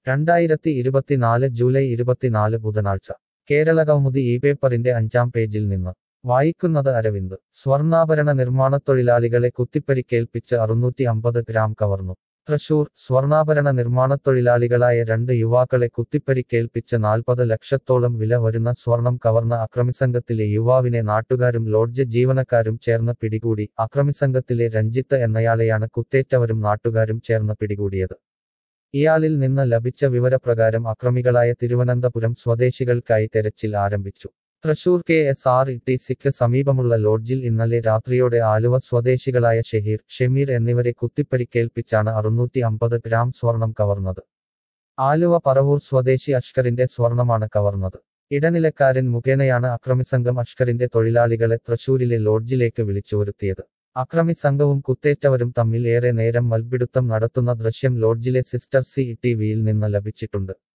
2024 July 24 ബുധനാഴ്ച കേരളകൗമുദി ഈ പേപ്പറിന്റെ 5-ാം പേജിൽ നിന്ന് വായിക്കുന്നത് അരവിന്ദ്. സ്വർണ്ണാഭരണ നിർമ്മാണത്തൊഴിലാളികളെ കുത്തിപ്പരിക്കേൽപ്പിച്ച് 650 ഗ്രാം കവർന്നു. തൃശൂർ. സ്വർണ്ണാഭരണ നിർമ്മാണത്തൊഴിലാളികളായ 2 യുവാക്കളെ കുത്തിപ്പരിക്കേൽപ്പിച്ച് 40 ലക്ഷത്തോളം വില വരുന്ന സ്വർണം കവർന്ന അക്രമിസംഘത്തിലെ യുവാവിനെ നാട്ടുകാരും ലോഡ്ജ് ജീവനക്കാരും ചേർന്ന് പിടികൂടി. അക്രമിസംഘത്തിലെ രഞ്ജിത്ത് എന്നയാളെയാണ് കുത്തേറ്റവരും നാട്ടുകാരും ചേർന്ന് പിടികൂടിയത്. ഇയാളിൽ നിന്ന് ലഭിച്ച വിവരപ്രകാരം അക്രമികളായ തിരുവനന്തപുരം സ്വദേശികൾക്കായി തെരച്ചിൽ ആരംഭിച്ചു. തൃശൂർ KSRTCക്ക് സമീപമുള്ള ലോഡ്ജിൽ ഇന്നലെ രാത്രിയോടെ ആലുവ സ്വദേശികളായ ഷഹീർ, ഷമീർ എന്നിവരെ കുത്തിപ്പരിക്കേൽപ്പിച്ചാണ് 650 ഗ്രാം സ്വർണം കവർന്നത്. ആലുവ പറവൂർ സ്വദേശി അഷ്കറിന്റെ സ്വർണമാണ് കവർന്നത്. ഇടനിലക്കാരൻ മുഖേനയാണ് അക്രമിസംഘം അഷ്കറിന്റെ തൊഴിലാളികളെ തൃശൂരിലെ ലോഡ്ജിലേക്ക് വിളിച്ചുവരുത്തിയത്. അക്രമിസംഘവും കുത്തേറ്റവരും തമ്മിൽ ഏറെ നേരം മൽപിടുത്തം നടത്തുന്ന ദൃശ്യം ലോഡ്ജിലെ സിസ്റ്റർ CCTVയിൽ നിന്ന് ലഭിച്ചിട്ടുണ്ട്.